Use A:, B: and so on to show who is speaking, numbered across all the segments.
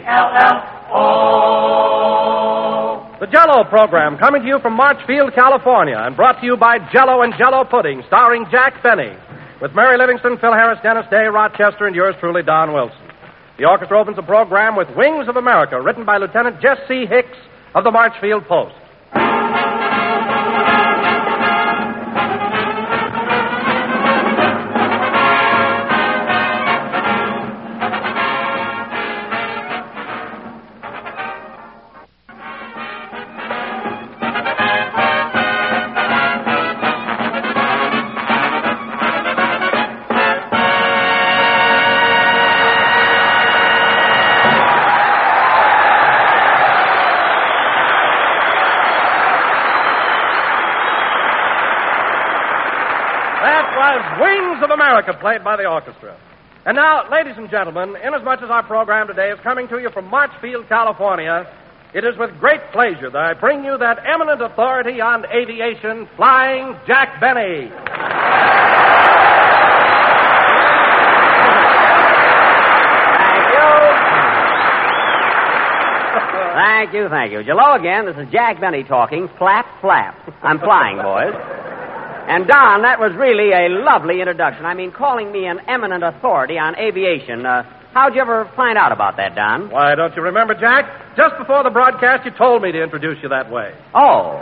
A: J-E-L-L-O.
B: The Jell-O program, coming to you from Marchfield, California, and brought to you by Jell-O and Jell-O Pudding, starring Jack Benny, with Mary Livingston, Phil Harris, Dennis Day, Rochester, and yours truly, Don Wilson. The orchestra opens the program with Wings of America, written by Lieutenant Jesse Hicks of the Marchfield Post. Wings of America, played by the orchestra. And now, ladies and gentlemen, inasmuch as our program today is coming to you from Marchfield, California, it is with great pleasure that I bring you that eminent authority on aviation, Flying Jack Benny.
C: Thank you. Hello again. This is Jack Benny talking. Flap, flap. I'm flying, boys. And, Don, that was really a lovely introduction. I mean, calling me an eminent authority on aviation. How'd you ever find out about that, Don?
B: Why, don't you remember, Jack? Just before the broadcast, you told me to introduce you that way.
C: Oh,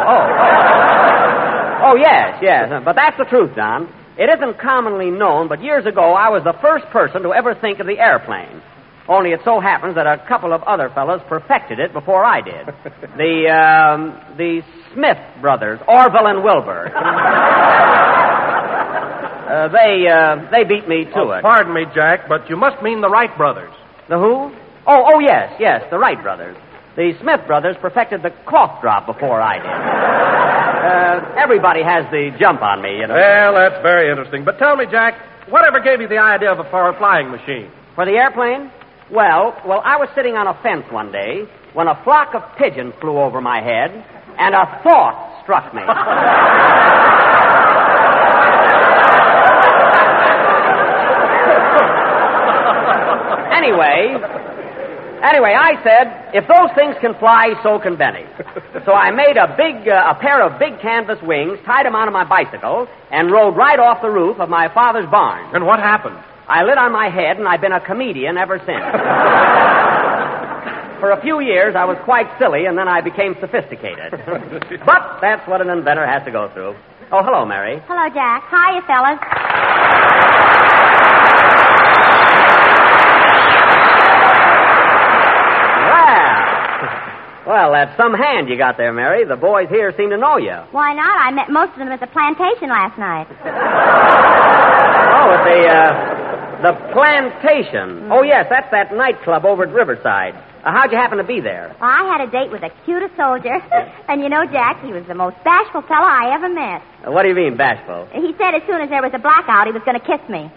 C: yes. But that's the truth, Don. It isn't commonly known, but years ago, I was the first person to ever think of the airplane. Only it so happens that a couple of other fellows perfected it before I did. The Smith brothers, Orville and Wilbur. They beat me to it.
B: Pardon me, Jack, but you must mean the Wright brothers.
C: The who? Oh, yes, the Wright brothers. The Smith brothers perfected the cough drop before I did. Everybody has the jump on me, you know.
B: Well, that's very interesting. But tell me, Jack, whatever gave you the idea for a flying machine?
C: For the airplane? Well, I was sitting on a fence one day when a flock of pigeons flew over my head, and a thought struck me. Anyway, I said, if those things can fly, so can Benny. So I made a pair of big canvas wings, tied them onto my bicycle, and rode right off the roof of my father's barn.
B: And what happened?
C: I lit on my head, and I've been a comedian ever since. For a few years, I was quite silly, and then I became sophisticated. But that's what an inventor has to go through. Oh, hello, Mary.
D: Hello, Jack. Hiya, fellas.
C: Well, that's some hand you got there, Mary. The boys here seem to know you.
D: Why not? I met most of them at the plantation last night.
C: Oh, at the plantation. Oh, yes, that's that nightclub over at Riverside. How'd you happen to be there?
D: Well, I had a date with the cutest soldier. And you know, Jack, he was the most bashful fellow I ever met.
C: What do you mean, bashful?
D: He said as soon as there was a blackout, he was going to kiss me.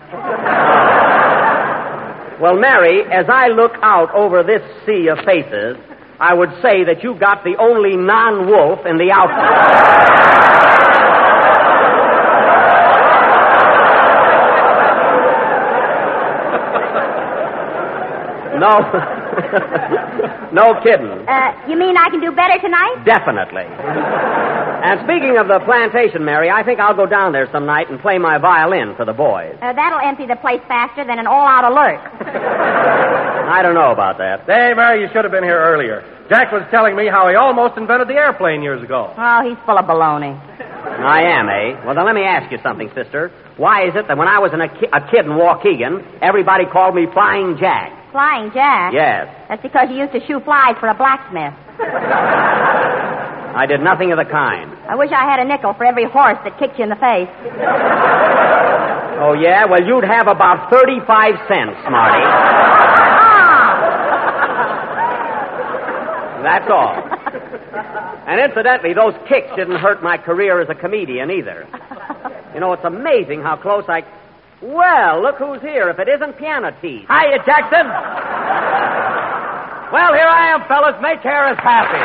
C: Well, Mary, as I look out over this sea of faces, I would say that you got the only non-wolf in the outfit. No kidding.
D: You mean I can do better tonight?
C: Definitely. And speaking of the plantation, Mary, I think I'll go down there some night and play my violin for the boys.
D: That'll empty the place faster than an all-out alert.
C: I don't know about that.
B: Hey, Mary, you should have been here earlier. Jack was telling me how he almost invented the airplane years ago.
D: Oh, he's full of baloney.
C: I am, eh? Well, then let me ask you something, sister. Why is it that when I was a kid in Waukegan, everybody called me Flying Jack?
D: Flying Jack?
C: Yes.
D: That's because you used to shoe flies for a blacksmith.
C: I did nothing of the kind.
D: I wish I had a nickel for every horse that kicked you in the face.
C: Oh, yeah? Well, you'd have about 35 cents, Smarty. That's all. And incidentally, those kicks didn't hurt my career as a comedian either. You know, it's amazing how close I... Well, look who's here, if it isn't Piano Teeth.
E: Hiya, Jackson. Well, here I am, fellas. Make Harris happy.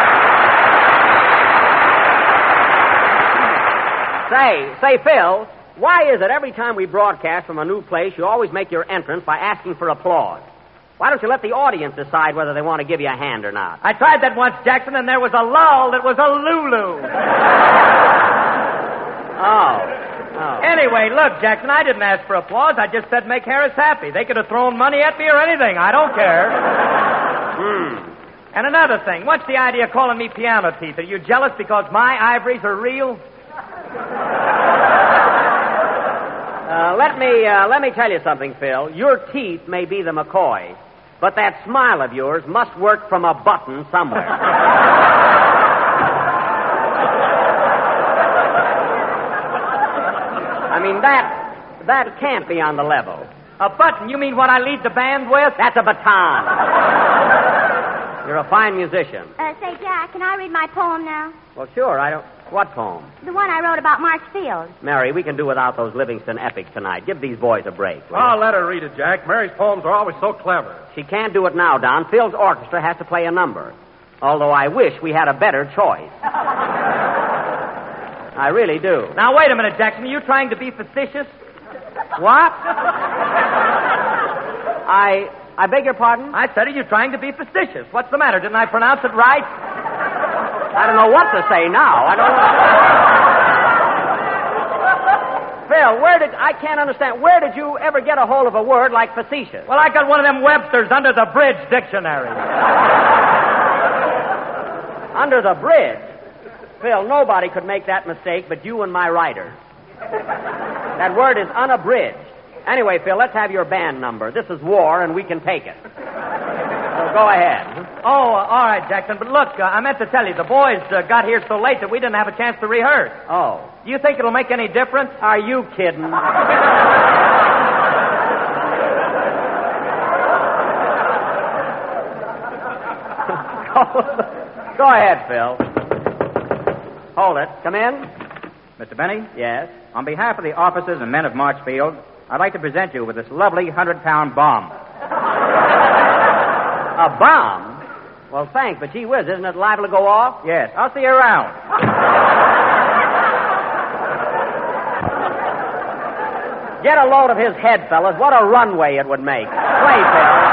C: Say, Phil, why is it every time we broadcast from a new place, you always make your entrance by asking for applause? Why don't you let the audience decide whether they want to give you a hand or not?
E: I tried that once, Jackson, and there was a lull that was a Lulu.
C: Oh.
E: Anyway, look, Jackson, I didn't ask for applause. I just said make Harris happy. They could have thrown money at me or anything. I don't care. And another thing, what's the idea of calling me piano teeth? Are you jealous because my ivories are real?
C: Let me tell you something, Phil. Your teeth may be the McCoy, but that smile of yours must work from a button somewhere. I mean, that can't be on the level.
E: A button? You mean what I lead the band with?
C: That's a baton. You're a fine musician.
D: Say, Jack, can I read my poem now?
C: Well, sure. What poem?
D: The one I wrote about March Field.
C: Mary, we can do without those Livingston epics tonight. Give these boys a break.
B: Oh, let her read it, Jack. Mary's poems are always so clever.
C: She can't do it now, Don. Phil's orchestra has to play a number. Although I wish we had a better choice. I really do.
E: Now, wait a minute, Jackson. Are you trying to be facetious?
C: What? I beg your pardon?
E: I said, are you trying to be facetious? What's the matter? Didn't I pronounce it right?
C: I don't know what to say now. Phil, I can't understand. Where did you ever get a hold of a word like facetious?
E: Well, I got one of them Webster's under the bridge dictionary.
C: Under the bridge? Phil, nobody could make that mistake but you and my writers. That word is unabridged. Anyway, Phil, let's have your band number. This is war, and we can take it. So go ahead.
E: Oh, all right, Jackson. But look, I meant to tell you, the boys got here so late that we didn't have a chance to rehearse.
C: Oh.
E: Do you think it'll make any difference?
C: Are you kidding? Go ahead, Phil. Hold it. Come in.
A: Mr. Benny?
C: Yes?
A: On behalf of the officers and men of Marchfield, I'd like to present you with this lovely 100-pound bomb.
C: A bomb? Well, thanks, but gee whiz, isn't it liable to go off?
A: Yes, I'll see you around.
C: Get a load of his head, fellas. What a runway it would make. Play, Phil.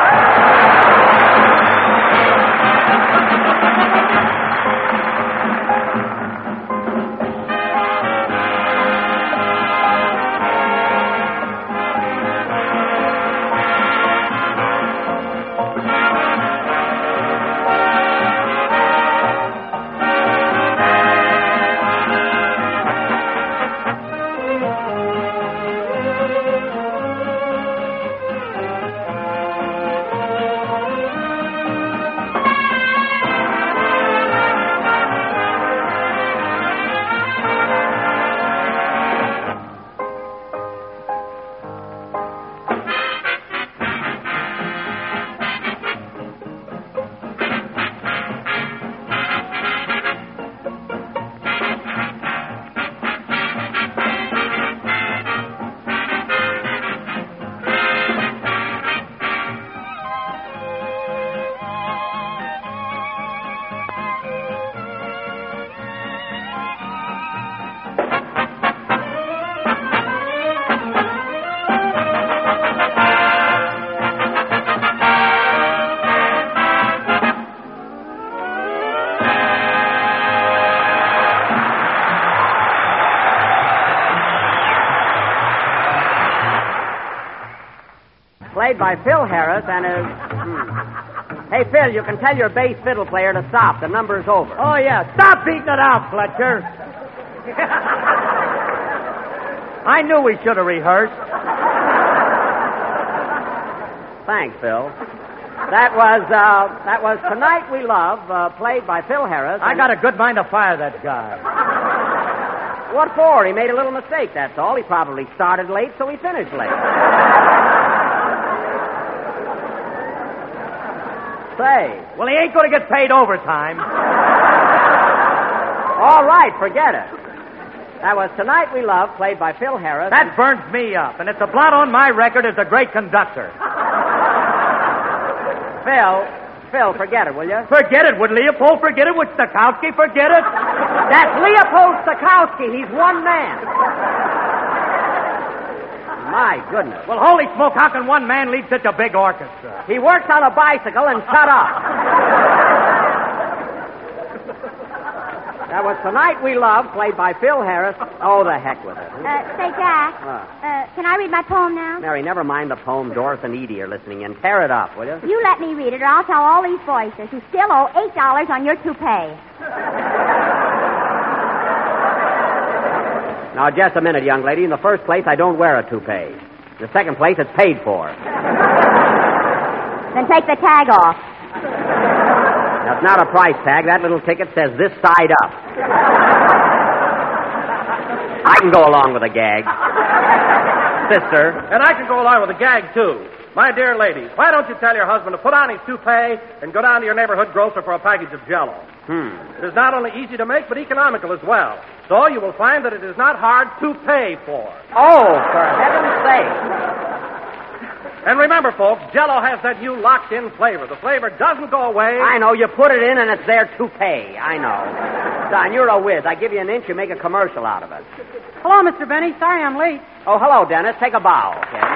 C: Played by Phil Harris and his... Hey, Phil, you can tell your bass fiddle player to stop. The number's over.
E: Oh, yeah. Stop beating it out, Fletcher. I knew we should have rehearsed.
C: Thanks, Phil. That was Tonight We Love, played by Phil Harris.
E: I got a good mind to fire that guy.
C: What for? He made a little mistake, that's all. He probably started late, so he finished late. Say.
E: Well, he ain't going to get paid overtime.
C: All right, forget it. That was Tonight We Love, played by Phil Harris.
E: That burns me up, and it's a blot on my record as a great conductor.
C: Phil, forget it, will you?
E: Forget it. Would Leopold forget it? Would Stokowski forget it?
C: That's Leopold Stokowski. He's one man. My goodness.
E: Well, holy smoke, how can one man lead such a big orchestra?
C: He works on a bicycle and shut up. That was Tonight We Love, played by Phil Harris. Oh, the heck with it.
D: Say, Jack, can I read my poem now?
C: Mary, never mind the poem. Doris and Edie are listening in. Tear it up, will you?
D: You let me read it, or I'll tell all these voices you still owe $8 on your toupee.
C: Now, just a minute, young lady. In the first place, I don't wear a toupee. In the second place, it's paid for.
D: Then take the tag off.
C: That's not a price tag. That little ticket says this side up. I can go along with a gag. Sister.
B: And I can go along with a gag, too. My dear ladies, why don't you tell your husband to put on his toupee and go down to your neighborhood grocer for a package of Jell-O? It is not only easy to make, but economical as well. So you will find that it is not hard to pay for.
C: Oh, for heaven's sake.
B: And remember, folks, Jell-O has that new locked-in flavor. The flavor doesn't go away.
C: I know. You put it in and it's there to pay. I know. Don, you're a whiz. I give you an inch, you make a commercial out of it.
F: Hello, Mr. Benny. Sorry I'm late.
C: Oh, hello, Dennis. Take a bow, okay?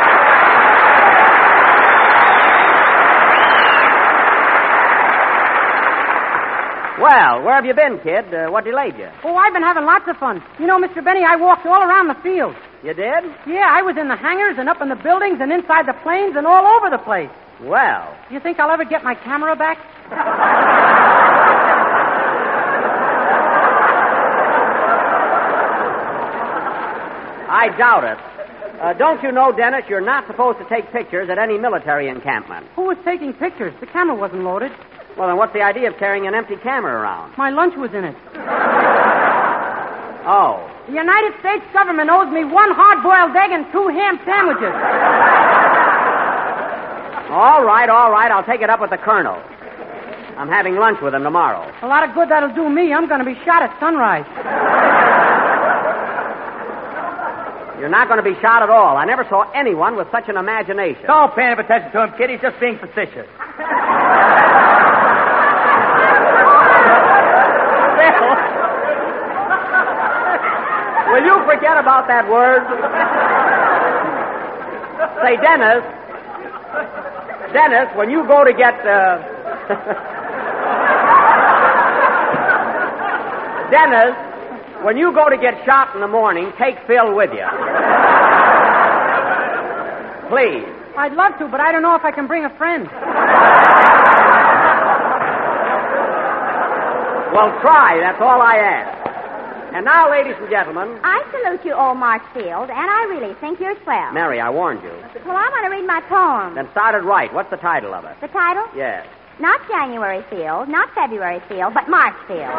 C: Well, where have you been, kid? What delayed you?
F: Oh, I've been having lots of fun. You know, Mr. Benny, I walked all around the field.
C: You did?
F: Yeah, I was in the hangars and up in the buildings and inside the planes and all over the place.
C: Well.
F: You think I'll ever get my camera back?
C: I doubt it. Don't you know, Dennis, you're not supposed to take pictures at any military encampment.
F: Who was taking pictures? The camera wasn't loaded.
C: Well, then what's the idea of carrying an empty camera around?
F: My lunch was in it.
C: Oh.
F: The United States government owes me 1 hard-boiled egg and 2 ham sandwiches.
C: All right. I'll take it up with the colonel. I'm having lunch with him tomorrow.
F: A lot of good that'll do me. I'm going to be shot at sunrise.
C: You're not going to be shot at all. I never saw anyone with such an imagination.
E: Don't pay any attention to him, kid. He's just being facetious.
C: Will you forget about that word? Say, Dennis, when you go to get, Dennis, when you go to get shot in the morning, take Phil with you. Please.
F: I'd love to, but I don't know if I can bring a friend.
C: Well, try. That's all I ask. And now, ladies and gentlemen.
D: I salute you, old Marchfield, and I really think you're swell.
C: Mary, I warned you.
D: Well, I want to read my poem.
C: Then start it right. What's the title of it?
D: The title?
C: Yes.
D: Not January Field, not February Field, but March Field.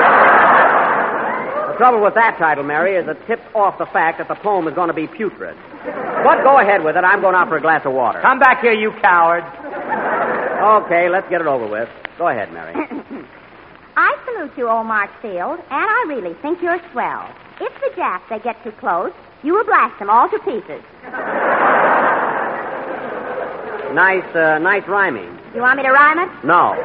C: The trouble with that title, Mary, is it tips off the fact that the poem is going to be putrid. But go ahead with it. I'm going out for a glass of water.
E: Come back here, you coward.
C: Okay, let's get it over with. Go ahead, Mary.
D: I salute you, old Marchfield, and I really think you're swell. If the Japs, they get too close, you will blast them all to pieces.
C: Nice rhyming.
D: You want me to rhyme it?
C: No.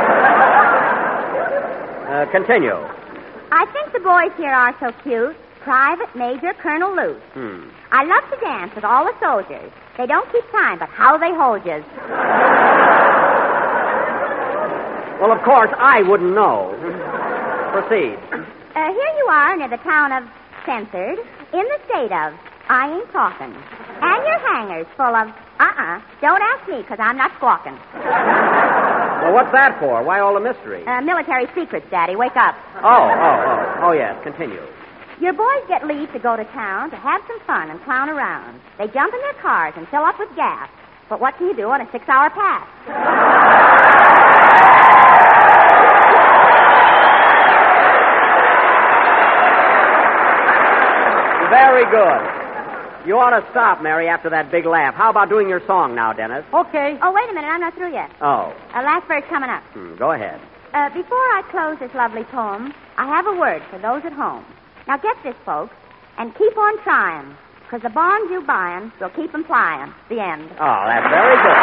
C: Continue.
D: I think the boys here are so cute. Private Major Colonel Luce. I love to dance with all the soldiers. They don't keep time, but how they hold you.
C: Well, of course, I wouldn't know. Proceed.
D: Here you are near the town of Censored, in the state of I ain't talking. And your hangar's full of, don't ask me, because I'm not squawking.
C: Well, what's that for? Why all the mystery?
D: Military secrets, Daddy. Wake up.
C: Oh, yes. Continue.
D: Your boys get leave to go to town to have some fun and clown around. They jump in their cars and fill up with gas. But what can you do on a 6-hour pass?
C: Very good. You ought to stop, Mary, after that big laugh. How about doing your song now, Dennis?
F: Okay.
D: Oh, wait a minute. I'm not through yet.
C: Oh.
D: Last verse coming up.
C: Go ahead.
D: Before I close this lovely poem, I have a word for those at home. Now get this, folks, and keep on trying, because the bonds you buying will keep them flying. The end.
C: Oh, that's very good.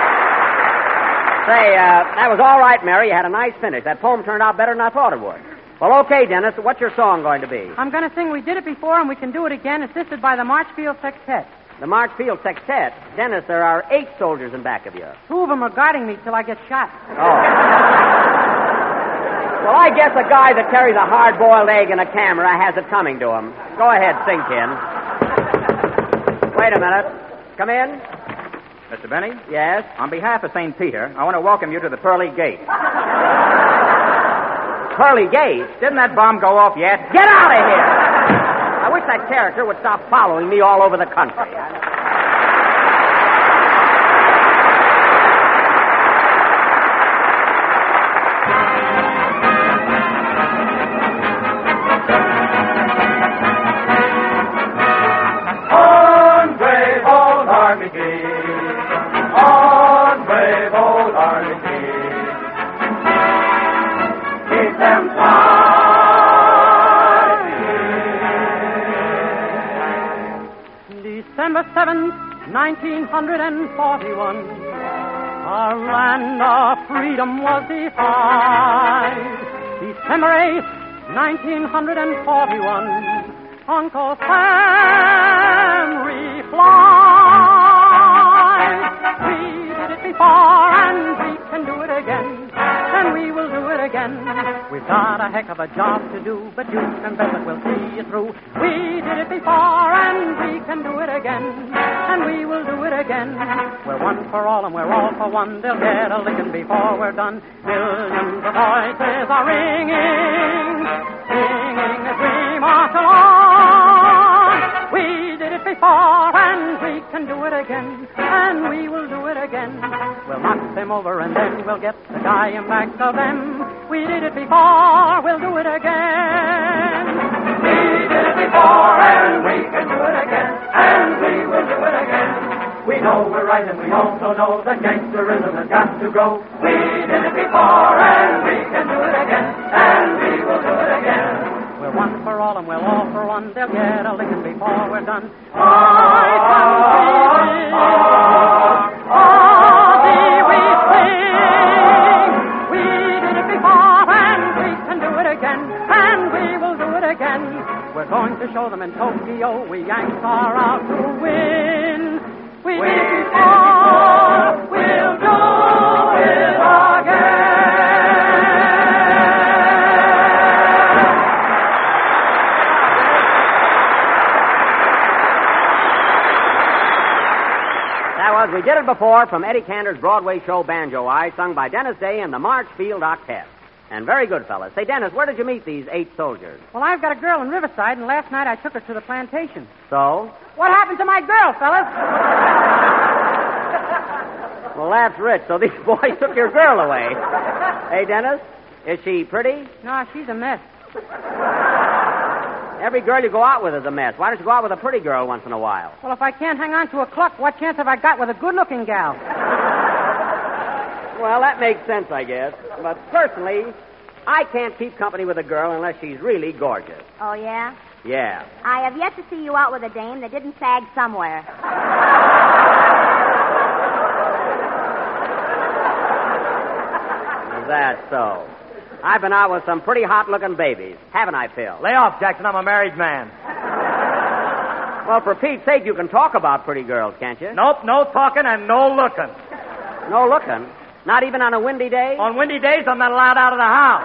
C: Say, that was all right, Mary. You had a nice finish. That poem turned out better than I thought it would. Well, okay, Dennis. What's your song going to be?
F: I'm going to sing We Did It Before and We Can Do It Again, assisted by the Marchfield Sextet.
C: The Marchfield Sextet. Dennis, there are 8 soldiers in back of you.
F: 2 of them are guarding me till I get shot.
C: Oh. Well, I guess a guy that carries a hard-boiled egg and a camera has it coming to him. Go ahead, sing, Ken. Wait a minute. Come in.
A: Mr. Benny?
C: Yes?
A: On behalf of St. Peter, I want to welcome you to the Pearly Gate.
C: Pearly Gate?
A: Didn't that bomb go off yet?
C: Get out of here! I wish that character would stop following me all over the country.
G: On brave old Army Gate, on brave old Army Gate, keep them
F: December 7th, 1941, our land of freedom was defied. December 8th, 1941, Uncle Sam replied. We did it before and we can do it again, and we will do it again. We've got a heck of a job to do, but you can bet that we'll see it through. We did it before and we can do it again, and we will do it again. We're one for all and we're all for one. They'll get a licking before we're done. Millions of voices are ringing, singing as we march along. We did it before and we can do it again, and we will do it again. We'll knock them over and then we'll get the dying back of them. We did it before, we'll do it again.
G: We did it before and we can do it again, and we will do it again. We know we're right and we also know that gangsterism has got to go. We did it before and we can do it again, and we will do it again.
F: We're one for all and we're all for one. They'll get a licking before we're done. We did it before and we can do it again, and we will do it again. We're going to show them in Tokyo we Yanks are out to win. We did it before, we'll do it again.
C: That was We Did It Before from Eddie Cantor's Broadway show Banjo Eye, sung by Dennis Day and the Marchfield Octet. And very good, fellas. Say, Dennis, where did you meet these 8 soldiers?
F: Well, I've got a girl in Riverside, and last night I took her to the plantation.
C: So?
F: What happened to my girl, fellas?
C: Well, that's rich. So these boys took your girl away. Hey, Dennis, is she pretty?
F: No, she's a mess.
C: Every girl you go out with is a mess. Why don't you go out with a pretty girl once in a while?
F: Well, if I can't hang on to a cluck, what chance have I got with a good-looking gal?
C: Well, that makes sense, I guess. But personally, I can't keep company with a girl unless she's really gorgeous.
D: Oh, yeah?
C: Yeah.
D: I have yet to see you out with a dame that didn't sag somewhere.
C: Is that so? I've been out with some pretty hot-looking babies, haven't I, Phil?
E: Lay off, Jackson. I'm a married man.
C: Well, for Pete's sake, you can talk about pretty girls, can't you?
E: Nope, no talking and no looking.
C: No looking? Not even on a windy day?
E: On windy days, I'm not allowed out of the house.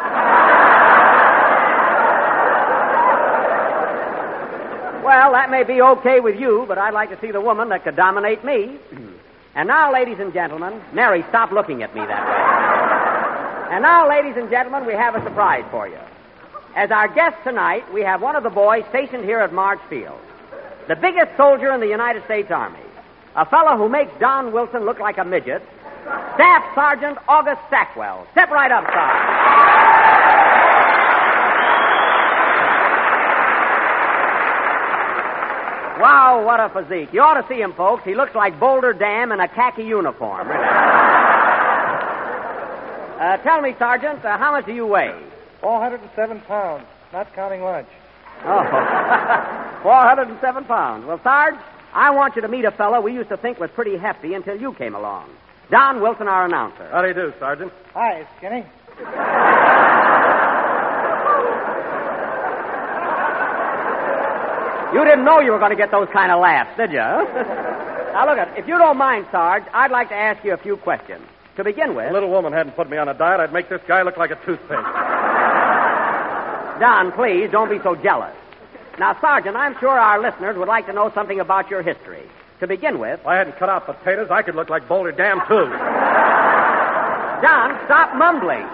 C: Well, that may be okay with you, but I'd like to see the woman that could dominate me. And now, ladies and gentlemen, Mary, stop looking at me that way. And now, ladies and gentlemen, we have a surprise for you. As our guest tonight, we have one of the boys stationed here at Marchfield, the biggest soldier in the United States Army, a fellow who makes Don Wilson look like a midget, Staff Sergeant August Stackwell. Step right up, Sergeant. Wow, what a physique. You ought to see him, folks. He looks like Boulder Dam in a khaki uniform. Tell me, Sergeant, how much do you weigh?
B: 407 pounds, not counting lunch.
C: Oh, 407 pounds. Well, Sarge, I want you to meet a fellow we used to think was pretty hefty until you came along. Don Wilson, our announcer.
B: How do you do, Sergeant?
F: Hi, Skinny.
C: You didn't know you were going to get those kind of laughs, did you? Now, look, if you don't mind, Sarge, I'd like to ask you a few questions. To begin with...
B: If a little woman hadn't put me on a diet, I'd make this guy look like a toothpick.
C: Don, please, don't be so jealous. Now, Sergeant, I'm sure our listeners would like to know something about your history. To begin with...
B: If I hadn't cut out potatoes, I could look like Boulder Dam, too.
C: Don, stop mumbling.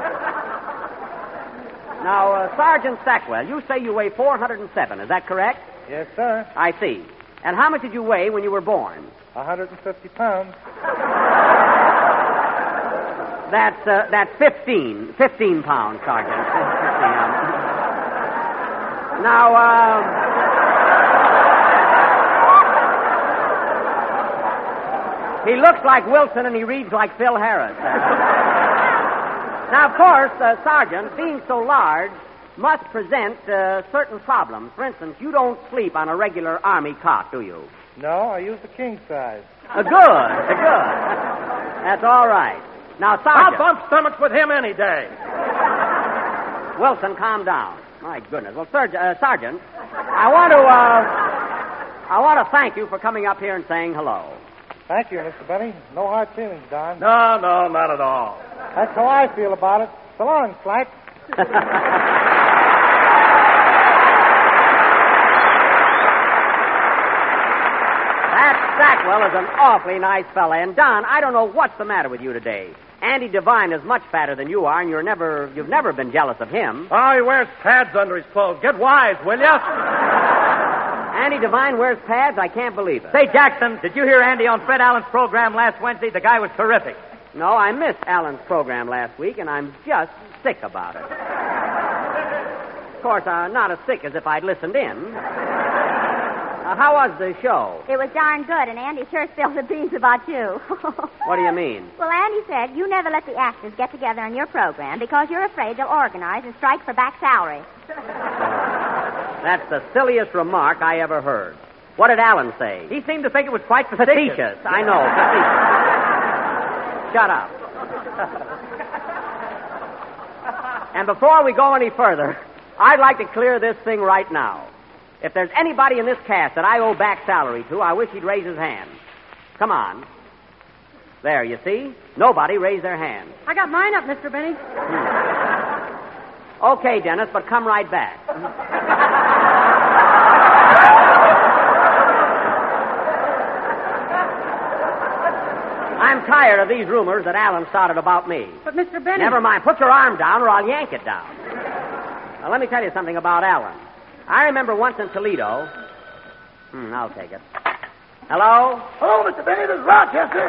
C: Now, Sergeant Stackwell, you say you weigh 407, is that correct?
H: Yes, sir.
C: I see. And how much did you weigh when you were born?
H: 150 pounds.
C: That's 15 pounds, Sergeant. 15. Now, he looks like Wilson and he reads like Phil Harris. Now, of course, Sergeant, being so large, must present certain problems. For instance, you don't sleep on a regular Army cot, do you?
H: No, I use the king size.
C: Good. That's all right. Now, Sergeant...
B: I'll bump stomachs with him any day.
C: Wilson, calm down. My goodness. Well, Sergeant, I want to thank you for coming up here and saying hello.
H: Thank you, Mr. Benny. No hard feelings, Don.
B: No, not at all.
H: That's how I feel about it. So long, Slack.
C: That Stackwell is an awfully nice fella. And, Don, I don't know what's the matter with you today. Andy Devine is much fatter than you are, and you've never been jealous of him.
B: Oh, he wears pads under his clothes. Get wise, will you?
C: Andy Devine wears pads? I can't believe it.
E: Say, Jackson, did you hear Andy on Fred Allen's program last Wednesday? The guy was terrific.
C: No, I missed Allen's program last week, and I'm just sick about it. Of course, not as sick as if I'd listened in. How was the show?
D: It was darn good, and Andy sure spilled the beans about you.
C: What do you mean?
D: Well, Andy said you never let the actors get together on your program because you're afraid they'll organize and strike for back salary.
C: That's the silliest remark I ever heard. What did Allen say?
E: He seemed to think it was quite facetious.
C: I know, facetious. Shut up. And before we go any further, I'd like to clear this thing right now. If there's anybody in this cast that I owe back salary to, I wish he'd raise his hand. Come on. There, you see? Nobody raised their hand.
F: I got mine up, Mr. Benny.
C: Okay, Dennis, but come right back. I'm tired of these rumors that Allen started about me.
F: But, Mr. Benny...
C: Never mind. Put your arm down or I'll yank it down. Now, let me tell you something about Allen. I remember once in Toledo... I'll take it. Hello?
I: Hello, Mr. Benny. This is Rochester.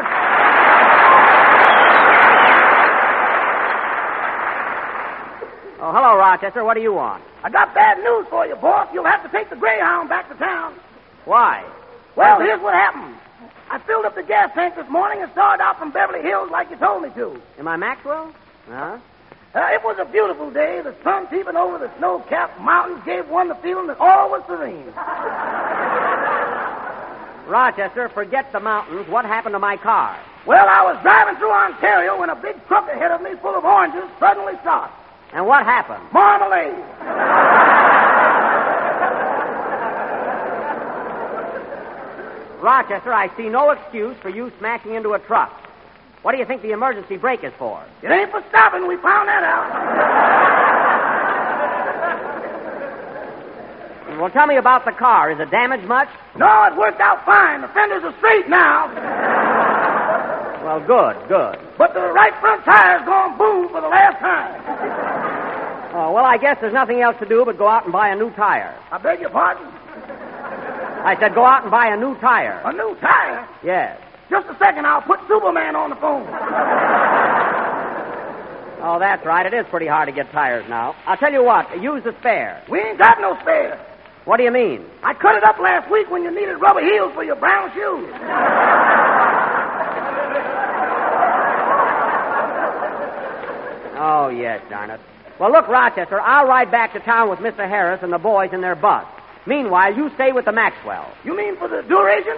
C: Oh, hello, Rochester. What do you want?
I: I got bad news for you, boss. You'll have to take the Greyhound back to town.
C: Why?
I: Well, here's what happened. I filled up the gas tank this morning and started out from Beverly Hills like you told me to.
C: Am I Maxwell? Huh?
I: It was a beautiful day. The sun peeping over the snow-capped mountains gave one the feeling that all was serene.
C: Rochester, forget the mountains. What happened to my car?
I: Well, I was driving through Ontario when a big truck ahead of me full of oranges suddenly stopped.
C: And what happened?
I: Marmalade.
C: Rochester, I see no excuse for you smashing into a truck. What do you think the emergency brake is for?
I: It ain't for stopping. We found that out.
C: Well, tell me about the car. Is it damaged much?
I: No, it worked out fine. The fenders are straight now.
C: Well, good.
I: But the right front tire's gone boom for the last time.
C: Oh, well, I guess there's nothing else to do but go out and buy a new tire.
I: I beg your pardon?
C: I said go out and buy a new tire.
I: A new tire?
C: Yes.
I: Just a second, I'll put Superman on the phone.
C: Oh, that's right. It is pretty hard to get tires now. I'll tell you what. Use the spare.
I: We ain't got no spare.
C: What do you mean?
I: I cut it up last week when you needed rubber heels for your brown shoes.
C: Oh, yes, darn it. Well, look, Rochester, I'll ride back to town with Mr. Harris and the boys in their bus. Meanwhile, you stay with the Maxwell.
I: You mean for the duration?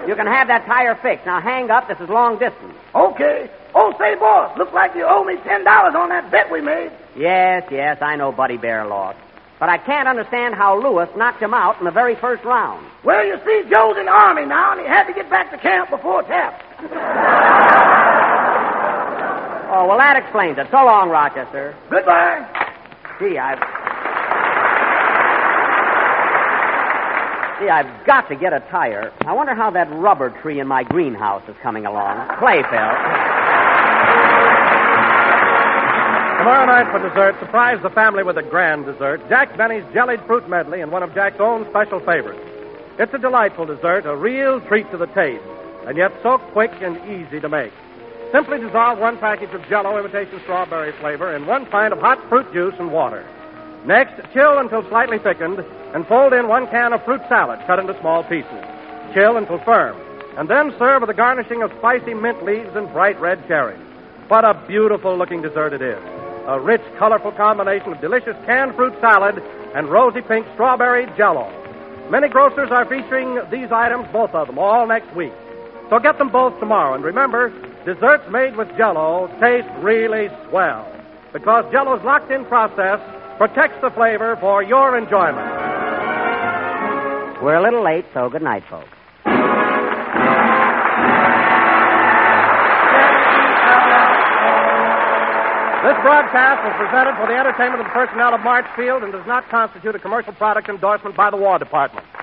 C: You can have that tire fixed. Now hang up. This is long distance.
I: Okay. Oh, say, boss, looks like you owe me $10 on that bet we made.
C: Yes, I know Buddy Bear lost. But I can't understand how Lewis knocked him out in the very first round.
I: Well, you see, Joe's in the Army now, and he had to get back to camp before tap.
C: Oh, well, that explains it. So long, Rochester.
I: Goodbye.
C: Gee, I've got to get a tire. I wonder how that rubber tree in my greenhouse is coming along. Play, Phil.
B: Tomorrow night for dessert, surprise the family with a grand dessert, Jack Benny's jellied fruit medley and one of Jack's own special favorites. It's a delightful dessert, a real treat to the taste, and yet so quick and easy to make. Simply dissolve 1 package of Jell-O imitation strawberry flavor in 1 pint of hot fruit juice and water. Next, chill until slightly thickened and fold in 1 can of fruit salad cut into small pieces. Chill until firm, and then serve with a garnishing of spicy mint leaves and bright red cherries. What a beautiful-looking dessert it is. A rich, colorful combination of delicious canned fruit salad and rosy pink strawberry Jell-O. Many grocers are featuring these items, both of them, all next week. So get them both tomorrow. And remember, desserts made with Jell-O taste really swell, because Jell-O's locked-in process protects the flavor for your enjoyment.
C: We're a little late, so good night, folks.
B: This broadcast was presented for the entertainment of the personnel of Marchfield and does not constitute a commercial product endorsement by the War Department.